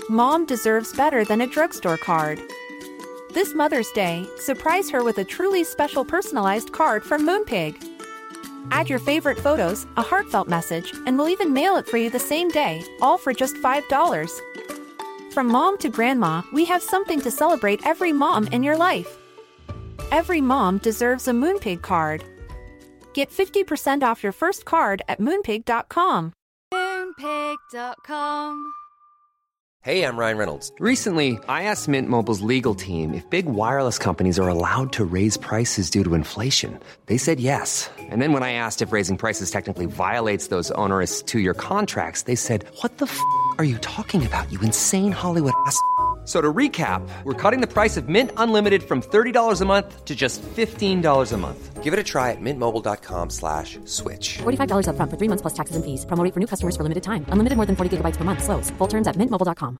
Mom deserves better than a drugstore card. This Mother's Day, surprise her with a truly special personalized card from Moonpig. Add your favorite photos, a heartfelt message, and we'll even mail it for you the same day, all for just $5. From mom to grandma, we have something to celebrate every mom in your life. Every mom deserves a Moonpig card. Get 50% off your first card at moonpig.com. Moonpig.com. Hey, I'm Ryan Reynolds. Recently, I asked Mint Mobile's legal team if big wireless companies are allowed to raise prices due to inflation. They said yes. And then when I asked if raising prices technically violates those onerous two-year contracts, they said, "What the f*** are you talking about, you insane Hollywood ass?" So to recap, we're cutting the price of Mint Unlimited from $30 a month to just $15 a month. Give it a try at mintmobile.com/switch. $45 up front for 3 months plus taxes and fees. Promo rate for new customers for limited time. Unlimited more than 40 gigabytes per month. Slows full terms at mintmobile.com.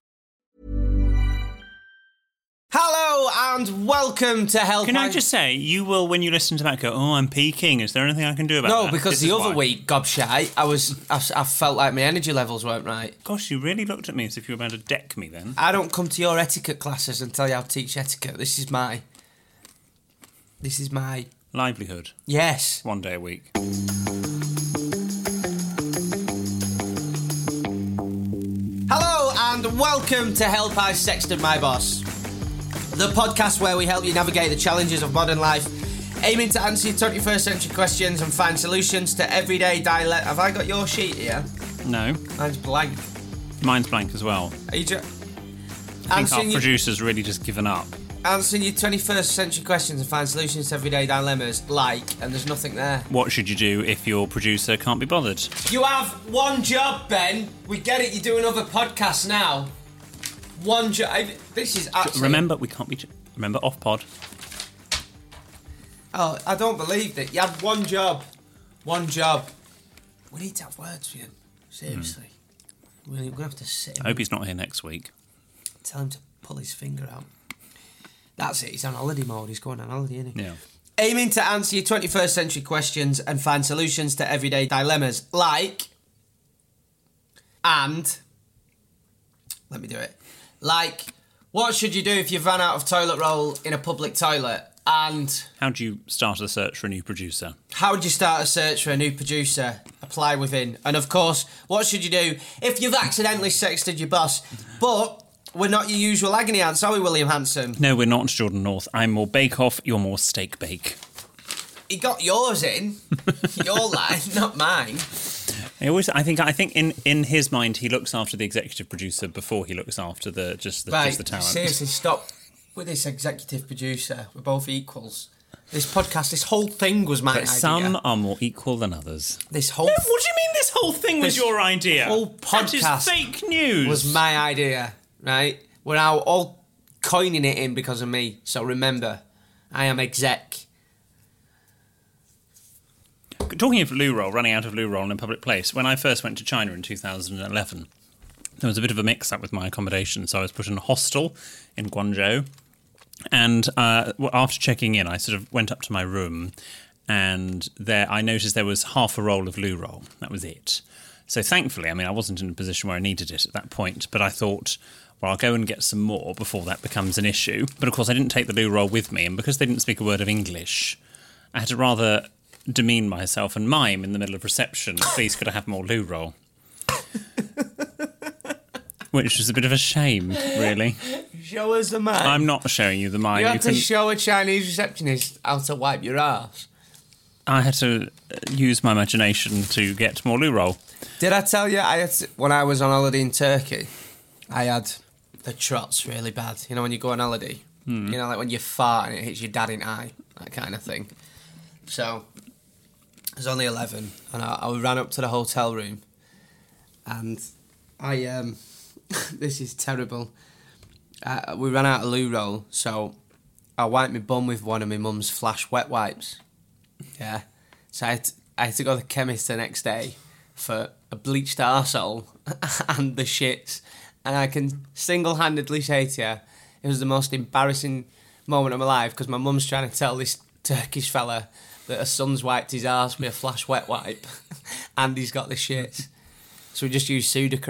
Hello and welcome to Help. Can I just say, you will, when you listen to that, go, "Oh, I'm peaking. Is there anything I can do about that?" No, because the other week, gobshite, I felt like my energy levels weren't right. Gosh, you really looked at me as if you were about to deck me then. I don't come to your etiquette classes and tell you how to teach etiquette. This is my livelihood. Yes. One day a week. Hello and welcome to Help I Sexted My Boss, the podcast where we help you navigate the challenges of modern life, aiming to answer your 21st century questions and find solutions to everyday dialect. Have I got your sheet here? No. Mine's blank. Mine's blank as well. Are you I think our producer's really just given up. Answering your 21st century questions and find solutions to everyday dilemmas, and there's nothing there. What should you do if your producer can't be bothered? You have one job, Ben. We get it, you're doing other podcasts now. One job. This is actually... Remember, we can't be... Remember, off-pod. Oh, I don't believe that. You have one job. One job. We need to have words for you. Seriously. We're going to have to sit I hope he's not here next week. Tell him to pull his finger out. That's it, he's on holiday mode. He's going on holiday, isn't he? Yeah. Aiming to answer your 21st century questions and find solutions to everyday dilemmas, let me do it. What should you do if you've run out of toilet roll in a public toilet? And how do you start a search for a new producer? How would you start a search for a new producer? Apply within. And of course, what should you do if you've accidentally sexted your boss? But we're not your usual agony ants, are we, William Hanson? No, we're not, Jordan North. I'm more bake-off, you're more steak-bake. He got yours in. Your line, not mine. I think in his mind he looks after the executive producer before he looks after just the talent. Seriously, stop with this executive producer. We're both equals. This podcast, this whole thing was my idea. Some are more equal than others. What do you mean this whole thing was your idea? The whole podcast that is fake news. Was my idea, right? We're now all coining it in because of me. So remember, I am exec. Talking of loo roll, running out of loo roll in a public place, when I first went to China in 2011, there was a bit of a mix-up with my accommodation, so I was put in a hostel in Guangzhou, and after checking in, I sort of went up to my room, and there I noticed there was half a roll of loo roll. That was it. So thankfully, I wasn't in a position where I needed it at that point, but I thought, well, I'll go and get some more before that becomes an issue. But of course, I didn't take the loo roll with me, and because they didn't speak a word of English, I had to rather demean myself and mime in the middle of reception, "Please, could I have more loo roll?" Which was a bit of a shame, really. Show us the mime. I'm not showing you the mime. You had to show a Chinese receptionist how to wipe your ass. I had to use my imagination to get more loo roll. Did I tell you, when I was on holiday in Turkey, I had the trots really bad. You know, when you go on holiday, you know, like when you fart and it hits your dad in the eye, that kind of thing. So I was only 11, and I ran up to the hotel room, and I this is terrible. We ran out of loo roll, so I wiped my bum with one of my mum's flash wet wipes. Yeah, so I had to go to the chemist the next day for a bleached arsehole and the shits, and I can single-handedly say to you, it was the most embarrassing moment of my life, because my mum's trying to tell this Turkish fella that her son's wiped his arse with a flash wet wipe and he's got the shits. So we just used Sudocrem.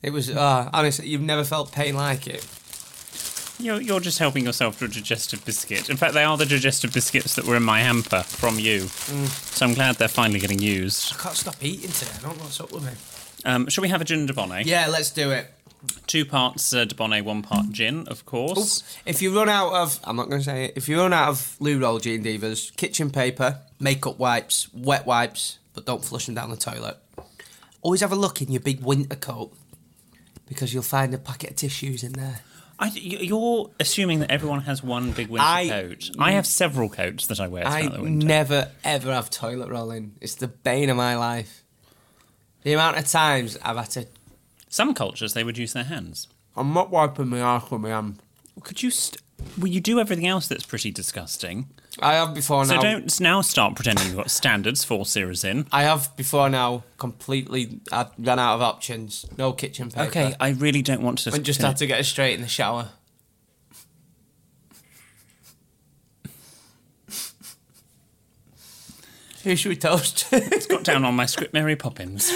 It was, honestly, you've never felt pain like it. You're just helping yourself to a digestive biscuit. In fact, they are the digestive biscuits that were in my hamper from you. So I'm glad they're finally getting used. I can't stop eating today. I don't know what's up with me. Shall we have a gin de bonnet? Yeah, let's do it. 2 parts de bonnet, 1 part gin, of course. If you run out of, I'm not going to say it, if you run out of loo roll Gene Divas, kitchen paper, makeup wipes, wet wipes, but don't flush them down the toilet. Always have a look in your big winter coat, because you'll find a packet of tissues in there. You're assuming that everyone has one big winter coat. I have several coats that I wear throughout the winter. I never, ever have toilet rolling. It's the bane of my life. The amount of times I've had to... Some cultures, they would use their hands. I'm not wiping my arse with my hand. Could you... Well, you do everything else that's pretty disgusting. I have before now. So don't now start pretending you've got standards 4 series in. I have before now completely... I've run out of options. No kitchen paper. Okay, I really don't want to... And just had to get it straight in the shower. Who should we toast? It's got down on my script, Mary Poppins.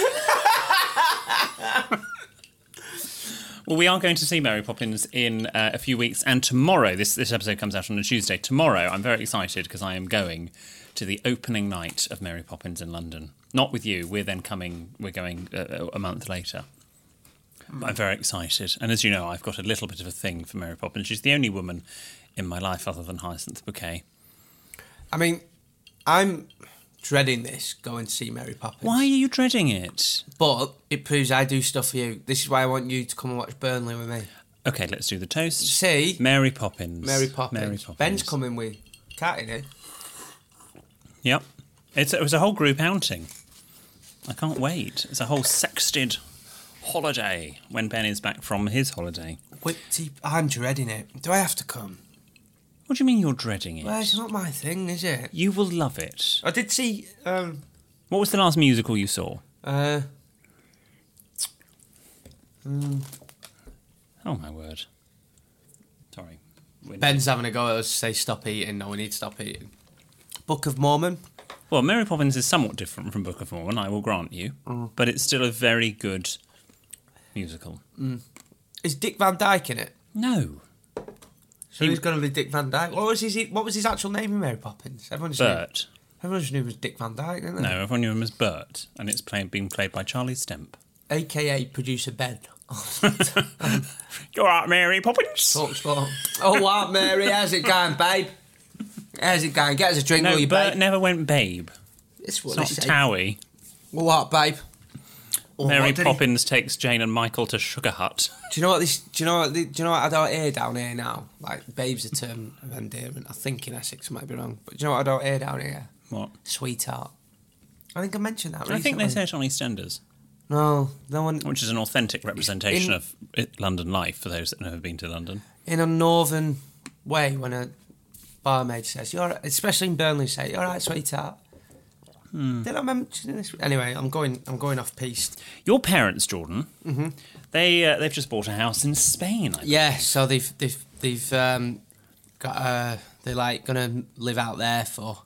Well, we are going to see Mary Poppins in a few weeks, and tomorrow, this episode comes out on a Tuesday, tomorrow I'm very excited because I am going to the opening night of Mary Poppins in London. Not with you, we're going a month later. But I'm very excited, and as you know, I've got a little bit of a thing for Mary Poppins. She's the only woman in my life other than Hyacinth Bouquet. I mean, I'm dreading this, going to see Mary Poppins. Why are you dreading it? But it proves I do stuff for you. This is why I want you to come and watch Burnley with me. Okay, let's do the toast. See? Mary Poppins. Mary Poppins. Ben's coming with Cat in it. Yep. It was a whole group outing. I can't wait. It's a whole sexted holiday when Ben is back from his holiday. Wait, see, I'm dreading it. Do I have to come? What do you mean you're dreading it? Well, it's not my thing, is it? You will love it. I did see... What was the last musical you saw? Oh, my word. Sorry. Ben's having a go at us to say stop eating. No, we need to stop eating. Book of Mormon. Well, Mary Poppins is somewhat different from Book of Mormon, I will grant you. But it's still a very good musical. Is Dick Van Dyke in it? No. So he's going to be Dick Van Dyke. What was his actual name in Mary Poppins? Everyone just knew it was Dick Van Dyke, didn't they? No, everyone knew him as Bert, and it's being played by Charlie Stemp. A.K.A. Producer Ben. You're right, Mary Poppins. Talk sport. Oh, what, Mary? How's it going, babe? How's it going? Get us a drink, will you, Bert babe? never went babe. It's what It's not Towie. Well, what, babe? Oh, Mary Poppins takes Jane and Michael to Sugar Hut. Do you know what I don't hear down here now? Like, babe's a term of endearment. I think in Essex, I might be wrong. But do you know what I don't hear down here? What? Sweetheart. I think I mentioned that recently. I think they say it on EastEnders. No one... Which is an authentic representation of London life for those that have never been to London. In a northern way, when a barmaid says, "You're right," especially in Burnley, say, "You're right, sweetheart." Did I mention this? Anyway, I'm going off piste. Your parents, Jordan, they've just bought a house in Spain. I believe. Yeah, so they've got they're like gonna live out there for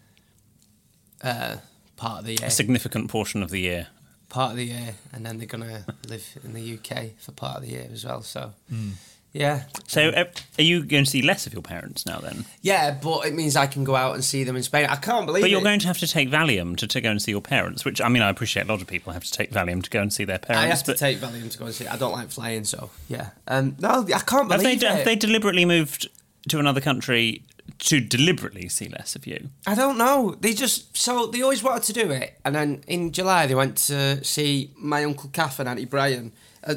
part of the year. A significant portion of the year. Part of the year, and then they're gonna live in the UK for part of the year as well. So, yeah. So, are you going to see less of your parents now then? Yeah, but it means I can go out and see them in Spain. I can't believe it. But you're going to have to take Valium to go and see your parents, which, I mean, I appreciate a lot of people have to take Valium to go and see their parents. I have to take Valium to go and see. I don't like flying, so yeah. No, I can't believe it. Have they deliberately moved to another country to deliberately see less of you? I don't know. They always wanted to do it, and then in July they went to see my Uncle Kath and Auntie Brian.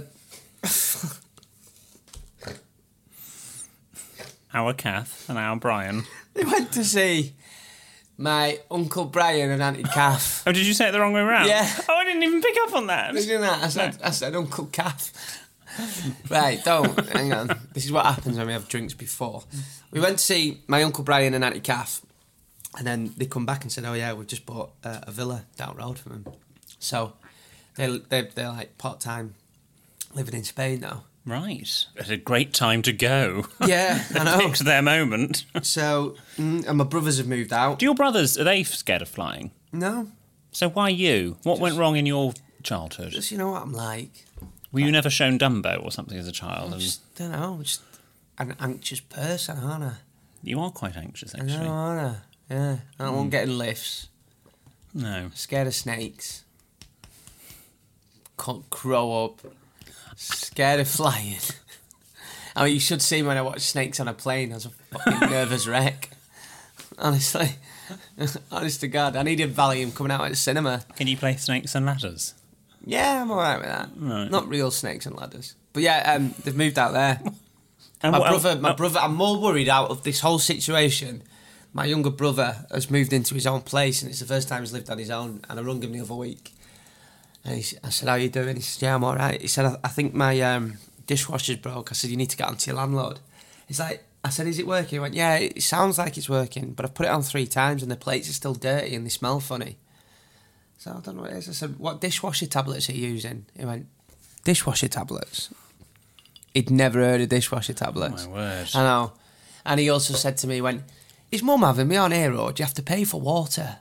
Our Kath and our Brian. They went to see my Uncle Brian and Auntie Kath. Oh, did you say it the wrong way around? Yeah. Oh, I didn't even pick up on that. Didn't I said Uncle Kath. Right, hang on. This is what happens when we have drinks before. We went to see my Uncle Brian and Auntie Kath, and then they come back and said, "Oh yeah, we've just bought a villa down the road from them." So they're like part-time living in Spain now. Right. It's a great time to go. Yeah, I know. Picked their moment. So, and my brothers have moved out. Do your brothers, are they scared of flying? No. So why you? What went wrong in your childhood? Just, you know what I'm like. Were you never shown Dumbo or something as a child? I just don't know. I'm just an anxious person, aren't I? You are quite anxious, I actually. know, aren't I? Yeah. I don't want getting lifts. No. Scared of snakes. Can't grow up. Scared of flying. I mean, you should see when I watch snakes on a plane. I was a fucking nervous wreck. Honestly. Honest to God. I needed Valium coming out at the cinema. Can you play Snakes and Ladders? Yeah, I'm alright with that. Right. Not real snakes and ladders. But yeah, they've moved out there. And My brother, I'm more worried out of this whole situation. My younger brother has moved into his own place, and it's the first time he's lived on his own. And I rung him the other week, and I said, "How you doing?" He said, "Yeah, I'm all right." He said, "I think my dishwasher's broke." I said, "You need to get onto your landlord." He's like, I said, "Is it working?" He went, "Yeah, it sounds like it's working, but I've put it on 3 times, and the plates are still dirty and they smell funny." So I don't know what it is. I said, "What dishwasher tablets are you using?" He went, "Dishwasher tablets." He'd never heard of dishwasher tablets. Oh, my word. I know. And he also said to me, he went, "Is Mum having me on here, or do you have to pay for water?"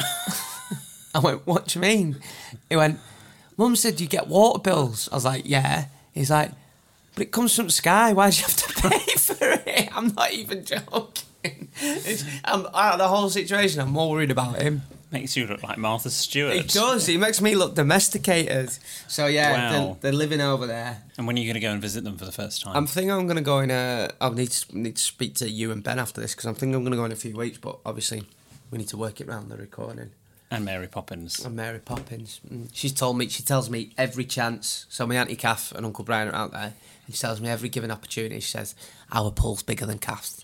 I went, "What do you mean?" He went, "Mum said you get water bills." I was like, "Yeah." He's like, "But it comes from Sky, why do you have to pay for it?" I'm not even joking. Out of the whole situation, I'm more worried about him. Makes you look like Martha Stewart. It does. He makes me look domesticated. So yeah, Wow. they're living over there. And when are you going to go and visit them for the first time? I'm thinking I'm going to go in. I'll need to speak to you and Ben after this, because I'm thinking I'm going to go in a few weeks. But obviously, we need to work it around the recording. And Mary Poppins. And Mary Poppins. She tells me every chance. So my Auntie Kath and Uncle Brian are out there, and she tells me every given opportunity. She says, "Our pool's bigger than Kath's."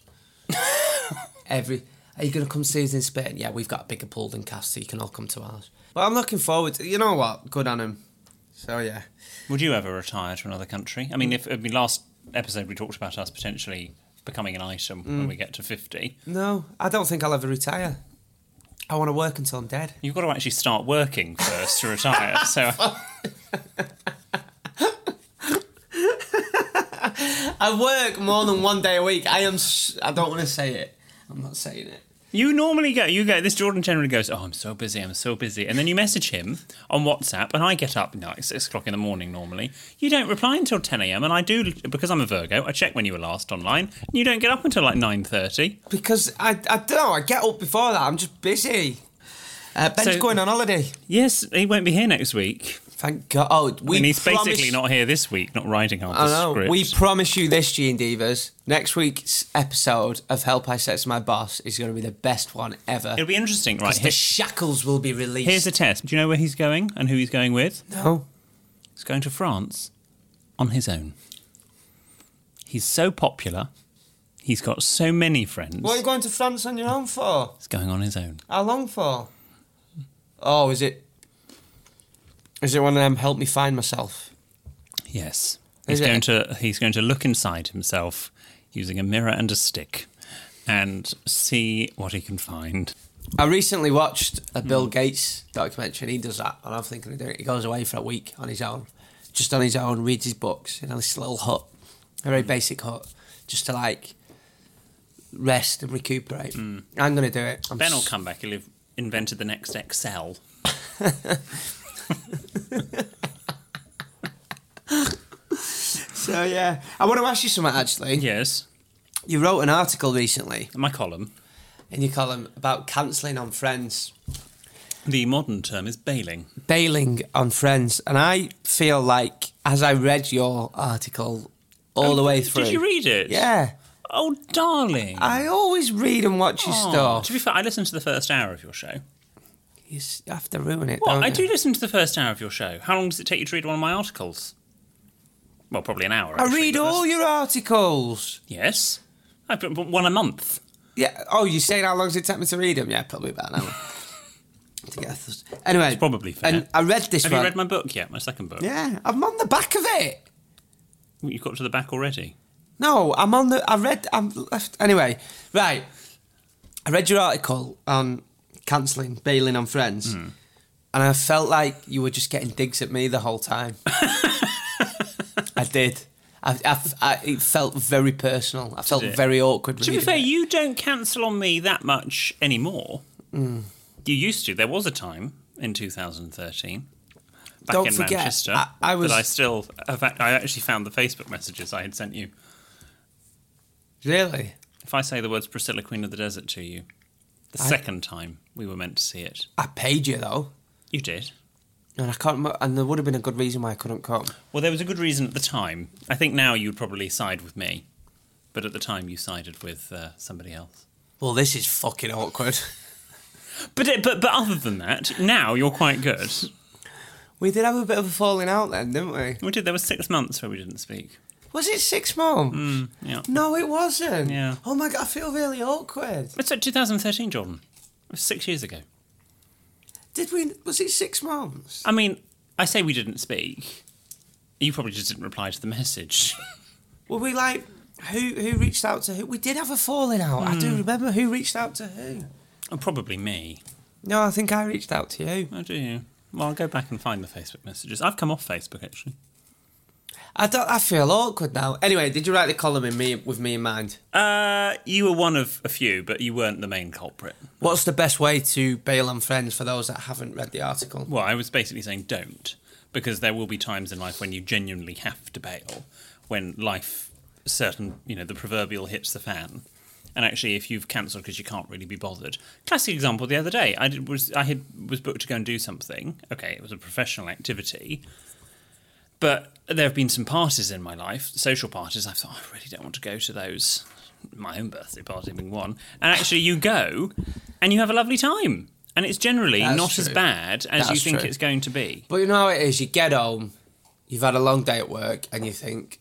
Are you going to come see us in Spain? Yeah, we've got a bigger pool than Kath, so you can all come to ours. But I'm looking forward to, you know what? Good on him. So yeah. Would you ever retire to another country? I mean, last episode we talked about us potentially becoming an item when we get to 50. No, I don't think I'll ever retire. I want to work until I'm dead. You've got to actually start working first to retire. So I work more than 1 day a week. I don't want to say it. I'm not saying it. you normally go. This Jordan generally goes, "Oh, I'm so busy. And then you message him on WhatsApp, and I get up at 6 o'clock in the morning normally. You don't reply until 10 a.m, and I do, because I'm a Virgo, I check when you were last online, and you don't get up until like 9:30. Because I don't know, I get up before that. I'm just busy. Ben's going on holiday. Yes, he won't be here next week. Thank God. Oh, And he's basically not here this week, not writing half I the know. script. We promise you this, Gene Divas. Next week's episode of Help I Sex My Boss is going to be the best one ever. It'll be interesting, right? The shackles will be released. Here's a test. Do you know where he's going and who he's going with? No. He's going to France on his own. He's so popular. He's got so many friends. What are you going to France on your own for? He's going on his own. How long for? Oh, is it one of them help me find myself? Yes. Is He's going to look inside himself using a mirror and a stick and see what he can find. I recently watched a Bill Gates documentary, and he does that, and I'm thinking of doing it. He goes away for a week on his own, just on his own, reads his books in this little hut, a very basic hut, just to like rest and recuperate. I'm going to do it. Ben will come back. He'll have invented the next Excel. So yeah, I want to ask you something actually. Yes. You wrote an article recently My column. in your column about cancelling on Friends, The modern term is bailing. bailing on Friends, and I feel like as I read your article all the way through. Did you read it? Yeah, Oh, darling. I always read and watch your Oh, stuff. to be fair, I listened to the first hour of your show. You have to ruin it. What? Don't I you? do listen to the first hour of your show. How long does it take you to read one of my articles? Well, probably an hour. I actually, read but all that's- your articles. Yes. I put one a month. Yeah. Oh, you're saying how long does it take me to read them? Yeah, probably about an hour. To get anyway, It's probably fair. And I read this Have one. you read my book yet? My second book? Yeah, I'm on the back of it. You've got to the back already. No, I'm left. Anyway, right. I read your article on cancelling, bailing on Friends, and I felt like you were just getting digs at me the whole time. I did. It felt very personal. I felt very awkward. To be fair, you don't cancel on me that much anymore. You used to. There was a time in 2013 back Don't in forget, Manchester. I was- But I actually found the Facebook messages I had sent you. Really? If I say the words Priscilla, Queen of the Desert to you, the second time we were meant to see it. I paid you, though. You did. And I can't. And there would have been a good reason why I couldn't come. Well, there was a good reason at the time. I think now you'd probably side with me. But at the time you sided with somebody else. Well, this is fucking awkward. But other than that, now you're quite good. We did have a bit of a falling out then, didn't we? We did. There were 6 months where we didn't speak. Was it 6 months? Yeah. No, it wasn't. Yeah. Oh my God, I feel really awkward. It's like 2013, Jordan. It was 6 years ago. Did we? Was it 6 months? I mean, I say we didn't speak. You probably just didn't reply to the message. Were we like, who reached out to who? We did have a falling out. I do remember who reached out to who. Oh, probably me. No, I think I reached out to you. Oh, do you? Well, I'll go back and find the Facebook messages. I've come off Facebook, actually. I feel awkward now. Anyway, did you write the column with me in mind? You were one of a few, but you weren't the main culprit. What's the best way to bail on friends for those that haven't read the article? Well, I was basically saying don't, because there will be times in life when you genuinely have to bail, when life, the proverbial hits the fan. And actually, if you've cancelled because you can't really be bothered. Classic example the other day, I was booked to go and do something. Okay, it was a professional activity. But there have been some parties in my life, social parties. I thought, I really don't want to go to those. My own birthday party being one. And actually you go and you have a lovely time. And it's generally not as bad as you think it's going to be. But you know how it is, you get home, you've had a long day at work, and you think,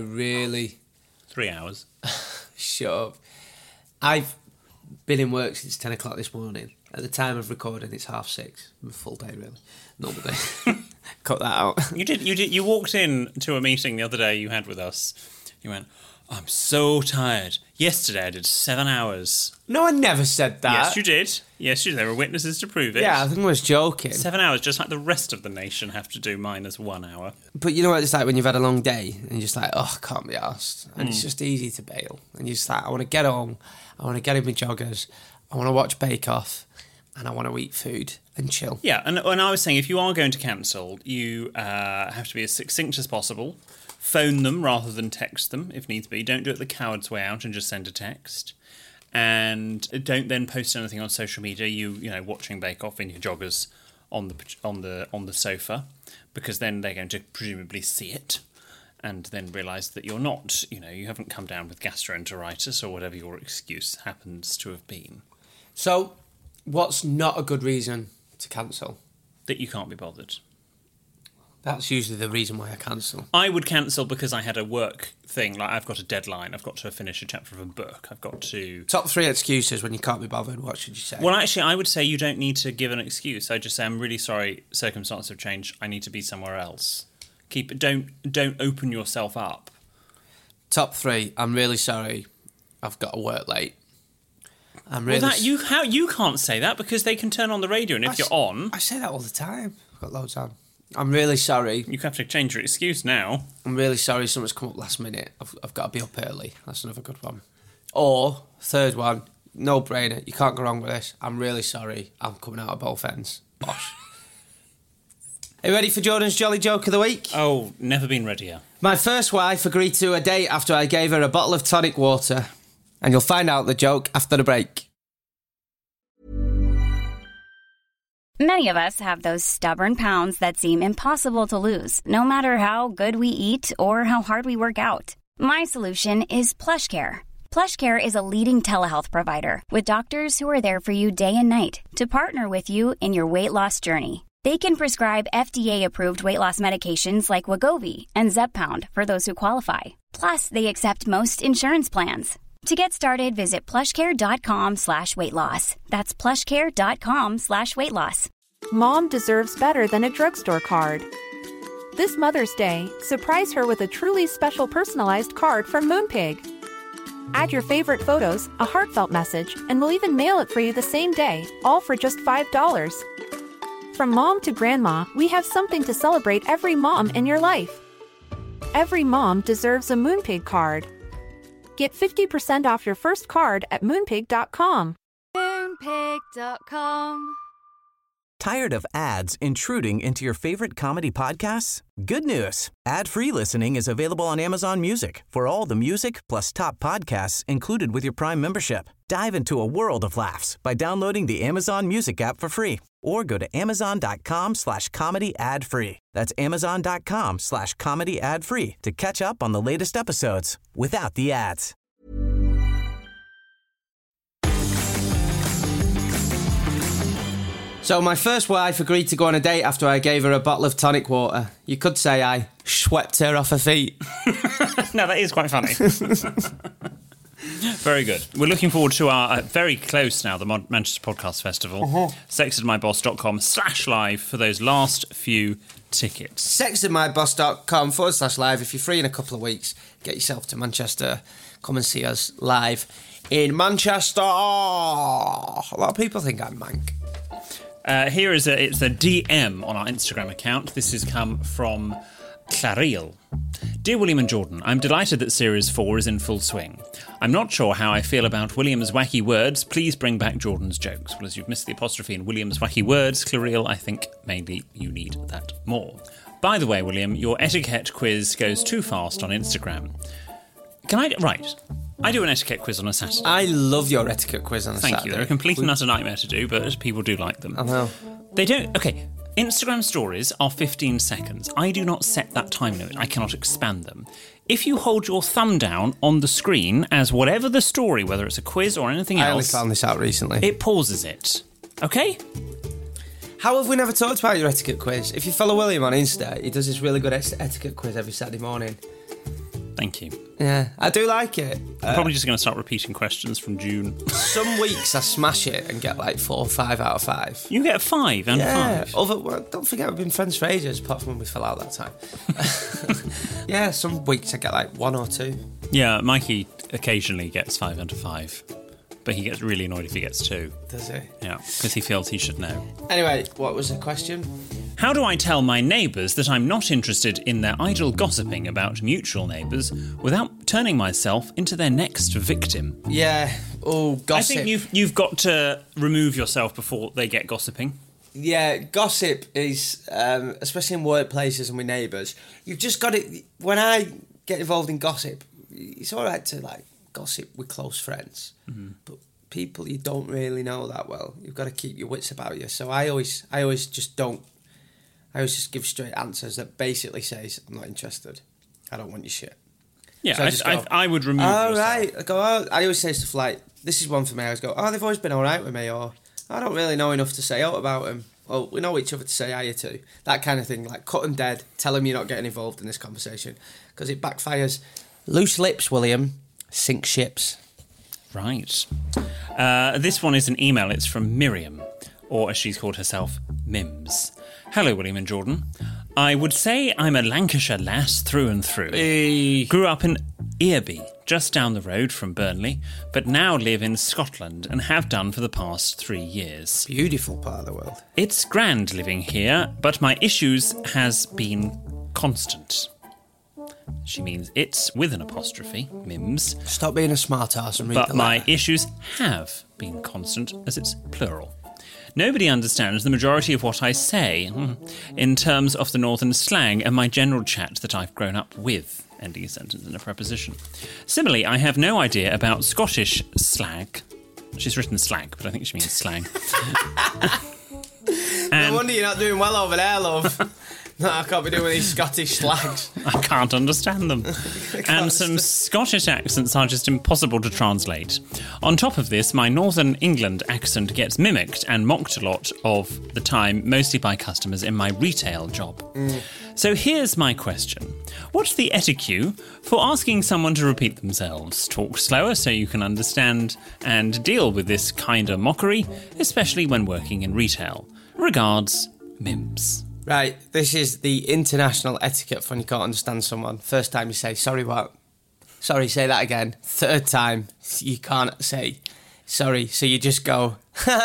3 hours. Shut up. I've been in work since 10 o'clock this morning. At the time of recording, it's 6:30. A full day, really. Normal day. Cut that out. You did. You walked in to a meeting the other day you had with us. You went, I'm so tired. Yesterday I did 7 hours. No, I never said that. Yes, you did. There were witnesses to prove it. Yeah, I think I was joking. 7 hours, just like the rest of the nation have to do minus 1 hour. But you know what it's like when you've had a long day and you're just like, I can't be arsed. And it's just easy to bail. And you're just like, I want to get home, I want to get in my joggers, I want to watch Bake Off, and I want to eat food and chill. Yeah, and I was saying, if you are going to cancel, you have to be as succinct as possible. Phone them rather than text them, if needs be. Don't do it the coward's way out and just send a text. And don't then post anything on social media. You know, watching Bake Off in your joggers on the sofa, because then they're going to presumably see it, and then realise that you're not. You haven't come down with gastroenteritis or whatever your excuse happens to have been. So, what's not a good reason to cancel? That you can't be bothered. That's usually the reason why I cancel. I would cancel because I had a work thing, like I've got a deadline, I've got to finish a chapter of a book, I've got to... Top 3 excuses when you can't be bothered, what should you say? Well, actually, I would say you don't need to give an excuse. I just say, I'm really sorry, circumstances have changed, I need to be somewhere else. Don't open yourself up. Top 3, I'm really sorry, I've got to work late. You can't say that because they can turn on the radio, and if you're on... I say that all the time. I've got loads on. I'm really sorry. You have to change your excuse now. I'm really sorry something's come up last minute. I've got to be up early. That's another good one. Or, third one, no brainer. You can't go wrong with this. I'm really sorry. I'm coming out of both ends. Bosh. Are you ready for Jordan's Jolly Joke of the Week? Oh, never been readier. My first wife agreed to a date after I gave her a bottle of tonic water. And you'll find out the joke after the break. Many of us have those stubborn pounds that seem impossible to lose, no matter how good we eat or how hard we work out. My solution is PlushCare. PlushCare is a leading telehealth provider with doctors who are there for you day and night to partner with you in your weight loss journey. They can prescribe FDA-approved weight loss medications like Wegovy and Zepbound for those who qualify. Plus, they accept most insurance plans. To get started, visit plushcare.com/weightloss. That's plushcare.com/weightloss. Mom deserves better than a drugstore card. This Mother's Day, surprise her with a truly special personalized card from Moonpig. Add your favorite photos, a heartfelt message, and we'll even mail it for you the same day, all for just $5. From mom to grandma, we have something to celebrate every mom in your life. Every mom deserves a Moonpig card. Get 50% off your first card at Moonpig.com. Moonpig.com. Tired of ads intruding into your favorite comedy podcasts? Good news. Ad-free listening is available on Amazon Music for all the music plus top podcasts included with your Prime membership. Dive into a world of laughs by downloading the Amazon Music app for free or go to amazon.com/comedy ad-free. That's amazon.com/comedy ad-free to catch up on the latest episodes without the ads. So my first wife agreed to go on a date after I gave her a bottle of tonic water. You could say I swept her off her feet. No, that is quite funny. Very good. We're looking forward to our very close now, the Manchester Podcast Festival. Sexedmyboss.com/live for those last few tickets. Sexedmyboss.com/live. If you're free in a couple of weeks, get yourself to Manchester. Come and see us live in Manchester. A lot of people think I'm mank. Here is it's a DM on our Instagram account. This has come from Claril. Dear William and Jordan, I'm delighted that Series 4 is in full swing. I'm not sure how I feel about William's wacky words. Please bring back Jordan's jokes. Well, as you've missed the apostrophe in William's wacky words, Claril, I think maybe you need that more. By the way, William, your etiquette quiz goes too fast on Instagram. Right. I do an etiquette quiz on a Saturday. I love your etiquette quiz on a Saturday. Thank you. They're a complete and utter nightmare to do, but people do like them. I know. They don't... Okay, Instagram stories are 15 seconds. I do not set that time limit. I cannot expand them. If you hold your thumb down on the screen as whatever the story, whether it's a quiz or anything else... I only found this out recently. It pauses it. Okay? How have we never talked about your etiquette quiz? If you follow William on Insta, he does this really good etiquette quiz every Saturday morning. Thank you. Yeah, I do like it. I'm probably just going to start repeating questions from June. Some weeks I smash it and get like 4 or 5 out of 5. You get 5 and 5? Well, don't forget we've been friends for ages, apart from when we fell out that time. Yeah, some weeks I get like 1 or 2. Yeah, Mikey occasionally gets 5 under 5. But he gets really annoyed if he gets 2. Does he? Yeah, because he feels he should know. Anyway, what was the question? How do I tell my neighbours that I'm not interested in their idle gossiping about mutual neighbours without turning myself into their next victim? Yeah, gossip. I think you've got to remove yourself before they get gossiping. Yeah, gossip is, especially in workplaces and with neighbours, you've just got it. When I get involved in gossip, it's all right to like gossip with close friends, but people you don't really know that well, you've got to keep your wits about you. So I always just give straight answers that basically says I'm not interested. I don't want your shit. Yeah, so I would remove yourself. Right. I always say stuff like, this is one for me. I always go, they've always been all right with me, or I don't really know enough to say out about them. Well, we know each other to say hiya to. That kind of thing, like cut them dead, tell them you're not getting involved in this conversation, because it backfires. Loose lips, William, sink ships. Right. This one is an email. It's from Miriam, or as she's called herself, Mims. Hello, William and Jordan. I would say I'm a Lancashire lass through and through. Hey. Grew up in Earby, just down the road from Burnley, but now live in Scotland and have done for the past 3 years. Beautiful part of the world. It's grand living here, but my issues has been constant. She means it's with an apostrophe, Mims. Stop being a smart ass and read but the my letter. issues have been constant, as it's plural. Nobody understands the majority of what I say in terms of the northern slang and my general chat that I've grown up with, ending a sentence in a preposition. Similarly, I have no idea about Scottish slag. She's written slag, but I think she means slang. No wonder you're not doing well over there, love. No, I can't be doing these Scottish slags. I can't understand them. And some Scottish accents are just impossible to translate. On top of this, my Northern England accent gets mimicked and mocked a lot of the time, mostly by customers in my retail job. So here's my question. What's the etiquette for asking someone to repeat themselves? Talk slower so you can understand and deal with this kind of mockery, especially when working in retail. Regards, Mims. Right, this is the international etiquette for when you can't understand someone. First time you say, sorry, what? Sorry, say that again. Third time, you can't say sorry, so you just go,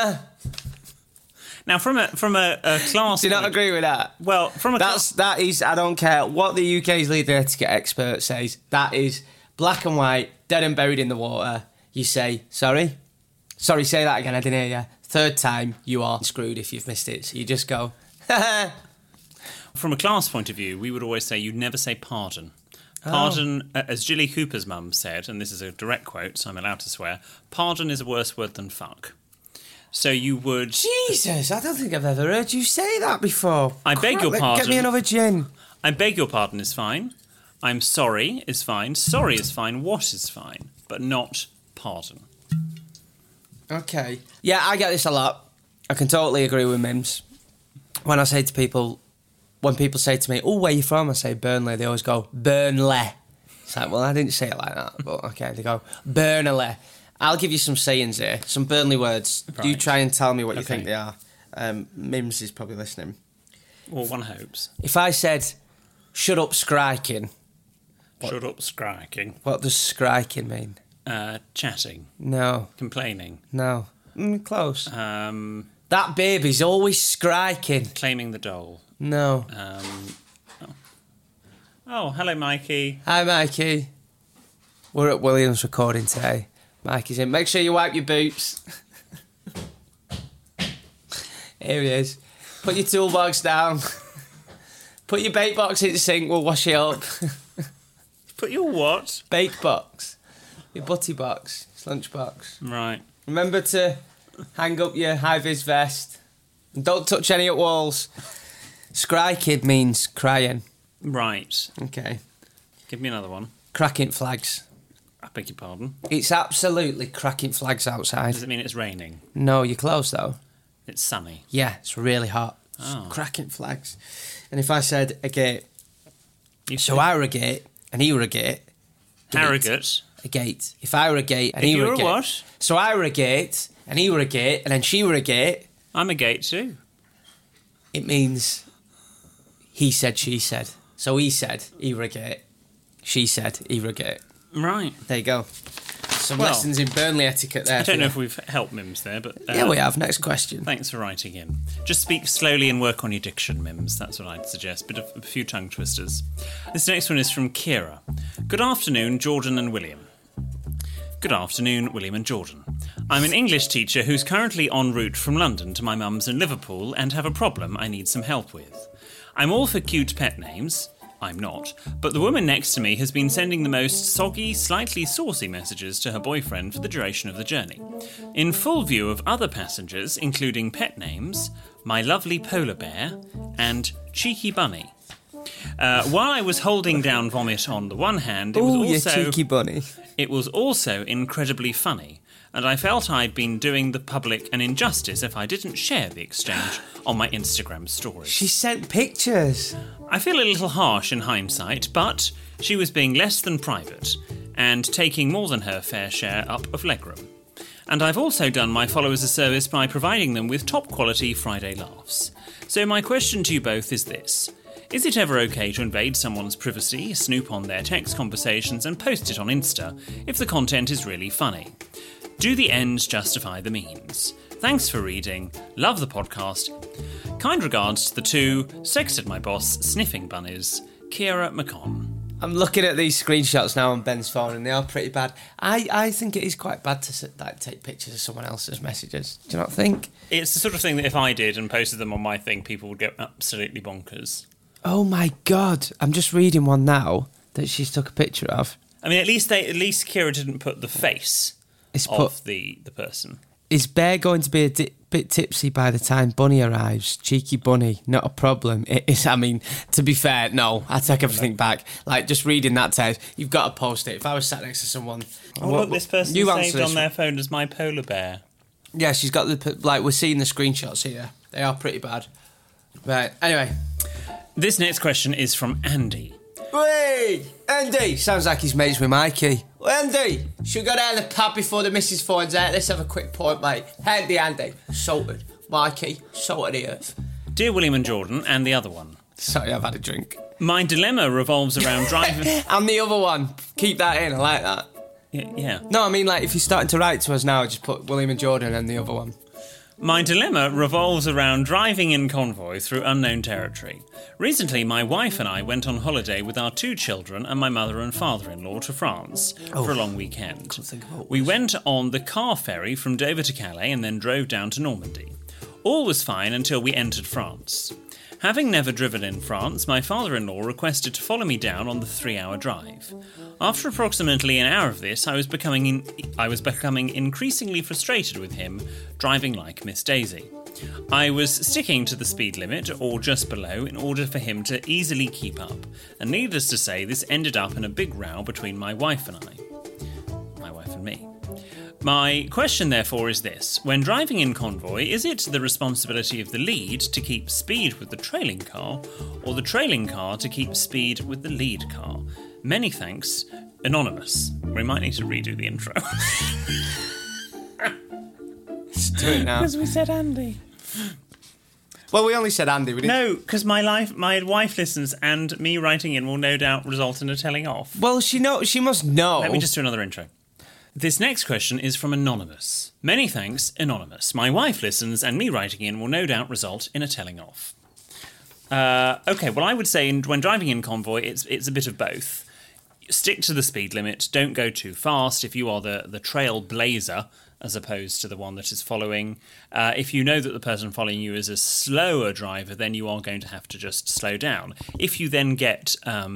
Now, from a class... Do you not agree with that? Well, from a that is, I don't care what the UK's leading etiquette expert says, that is black and white, dead and buried in the water. You say, sorry? Sorry, say that again, I didn't hear you. Third time, you are screwed if you've missed it. So you just go, From a class point of view, we would always say you'd never say pardon. Pardon, as Jilly Cooper's mum said, and this is a direct quote, so I'm allowed to swear, pardon is a worse word than fuck. So you would... Jesus, I don't think I've ever heard you say that before. I beg your pardon. Get me another gin. I beg your pardon is fine. I'm sorry is fine. Sorry is fine. What is fine. But not pardon. Okay. Yeah, I get this a lot. I can totally agree with Mims. When I say to people, when people say to me, oh, where are you from? I say Burnley. They always go, Burnley. It's like, well, I didn't say it like that, but okay. They go, Burnley. I'll give you some sayings here, some Burnley words. Right. You try and tell me what you think they are. Mims is probably listening. Well, one hopes. If I said, shut up skriking. Shut up skriking. What does skriking mean? Chatting. No. Complaining. No. Close. That baby's always skriking. Claiming the doll. No. Oh, hello, Mikey. Hi, Mikey. We're at Williams recording today. Mikey's in. Make sure you wipe your boots. Here he is. Put your toolbox down. Put your bake box in the sink. We'll wash it up. Put your what? Bake box. Your butty box. It's lunch box. Right. Remember to hang up your high-vis vest. And don't touch any at walls. Scry kid means crying. Right. Okay. Give me another one. Cracking flags. I beg your pardon. It's absolutely cracking flags outside. Does it mean it's raining? No, you're close though. It's sunny. Yeah, it's really hot. Oh. It's cracking flags. And if I said a gate, So I were a gate and he were a gate. Harrogate. A gate. If I were a gate and he you were a gate. What? So I were a gate and he were a gate and then she were a gate. I'm a gate too. It means he said, she said. So he said, he were a gate. She said, he were a gate. Right. There you go. Some lessons in Burnley etiquette there. I don't know if we've helped Mims there, but... yeah, we have. Next question. Thanks for writing in. Just speak slowly and work on your diction, Mims. That's what I'd suggest. But a few tongue twisters. This next one is from Kira. Good afternoon, Jordan and William. Good afternoon, William and Jordan. I'm an English teacher who's currently en route from London to my mum's in Liverpool and have a problem I need some help with. I'm all for cute pet names. I'm not. But the woman next to me has been sending the most soggy, slightly saucy messages to her boyfriend for the duration of the journey. In full view of other passengers, including pet names, my lovely polar bear, and cheeky bunny. While I was holding down vomit on the one hand, it was also... you cheeky bunny. It was also incredibly funny, and I felt I'd been doing the public an injustice if I didn't share the exchange on my Instagram stories. She sent pictures. I feel a little harsh in hindsight, but she was being less than private and taking more than her fair share up of legroom. And I've also done my followers a service by providing them with top-quality Friday laughs. So my question to you both is this. Is it ever okay to invade someone's privacy, snoop on their text conversations and post it on Insta if the content is really funny? Do the ends justify the means? Thanks for reading. Love the podcast. Kind regards to the two sexted my boss sniffing bunnies, Kira McCon. I'm looking at these screenshots now on Ben's phone and they are pretty bad. I think it is quite bad to take pictures of someone else's messages. Do you not think? It's the sort of thing that if I did and posted them on my thing, people would go absolutely bonkers. Oh my God. I'm just reading one now that she's took a picture of. I mean, at least Kira didn't put the face of the person. Is Bear going to be a bit tipsy by the time Bunny arrives? Cheeky Bunny, not a problem. It is, I mean, to be fair, no, I take everything back. Like, just reading that text, you've got to post it. If I was sat next to someone... look, this person saved on their phone as my polar bear. Yeah, she's got we're seeing the screenshots here. They are pretty bad. Right, anyway. This next question is from Andy. Hey, Andy! Sounds like he's mates with Mikey. Andy, should we go down the pub before the missus finds out? Let's have a quick point, mate. Andy. Salted. Mikey, salted the earth. Dear William and Jordan, and the other one. Sorry, I've had a drink. My dilemma revolves around driving... And the other one. Keep that in, I like that. Yeah. No, I mean, like, if you're starting to write to us now, just put William and Jordan and the other one. My dilemma revolves around driving in convoy through unknown territory. Recently, my wife and I went on holiday with our 2 children and my mother and father-in-law to France for a long weekend. We went on the car ferry from Dover to Calais and then drove down to Normandy. All was fine until we entered France. Having never driven in France, my father-in-law requested to follow me down on the 3-hour drive. After approximately an hour of this, I was becoming increasingly frustrated with him driving like Miss Daisy. I was sticking to the speed limit, or just below, in order for him to easily keep up, and needless to say, this ended up in a big row between my wife and me. My question, therefore, is this. When driving in convoy, is it the responsibility of the lead to keep speed with the trailing car, or the trailing car to keep speed with the lead car? Many thanks, Anonymous. We might need to redo the intro. Let's do it now. Because we said Andy. Well, we only said Andy. We didn't... No, because my wife listens, and me writing in will no doubt result in a telling off. Well, she must know. Let me just do another intro. This next question is from Anonymous. Many thanks, Anonymous. My wife listens, and me writing in will no doubt result in a telling off. Okay, well, I would say when driving in convoy, it's a bit of both. Stick to the speed limit. Don't go too fast. If you are the trailblazer, as opposed to the one that is following, if you know that the person following you is a slower driver, then you are going to have to just slow down. If you then get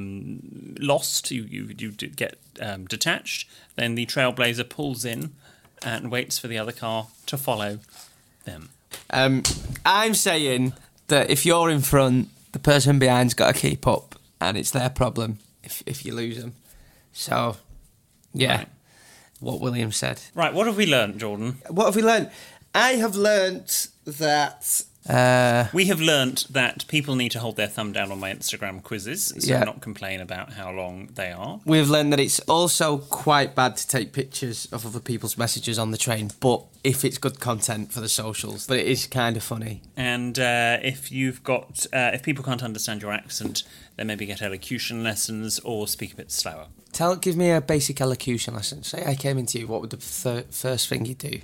lost, you get detached, then the trailblazer pulls in and waits for the other car to follow them. I'm saying that if you're in front, the person behind's got to keep up, and it's their problem if you lose them. So, yeah. Right. What William said. Right, what have we learnt, Jordan? What have we learnt? I have learnt that... we have learnt that people need to hold their thumb down on my Instagram quizzes, so not complain about how long they are. We've learned that it's also quite bad to take pictures of other people's messages on the train, but if it's good content for the socials, but it is kind of funny. And if if people can't understand your accent, then maybe get elocution lessons or speak a bit slower. Give me a basic elocution lesson. Say I came into you, what would the first thing you do?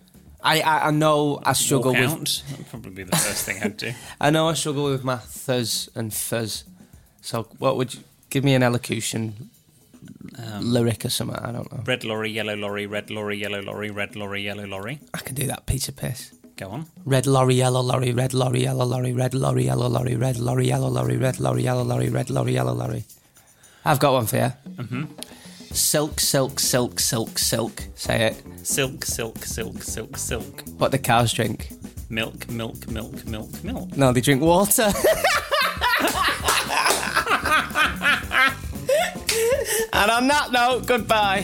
I know I struggle with... That would probably be the first thing I'd do. I know I struggle with my ths and fuzz. So what would you... Give me an elocution lyric or something, I don't know. Red lorry, yellow lorry, red lorry, yellow lorry, red lorry, yellow lorry. I can do that piece of piss. Go on. Red lorry, yellow lorry, red lorry, yellow lorry, red lorry, yellow lorry, red lorry, yellow lorry, red lorry, yellow lorry, red lorry, yellow lorry. I've got one for you. Mm-hmm. Silk, silk, silk, silk, silk. Say it. Silk, silk, silk, silk, silk. What do cows drink? Milk, milk, milk, milk, milk. No, they drink water. And on that note, goodbye.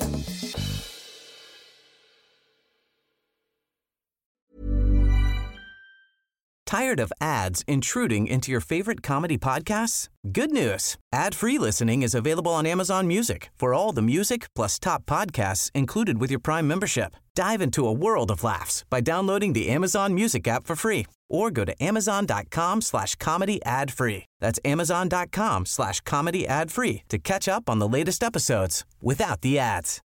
Tired of ads intruding into your favorite comedy podcasts? Good news. Ad-free listening is available on Amazon Music for all the music plus top podcasts included with your Prime membership. Dive into a world of laughs by downloading the Amazon Music app for free or go to amazon.com/comedy ad-free. That's amazon.com/comedy ad-free to catch up on the latest episodes without the ads.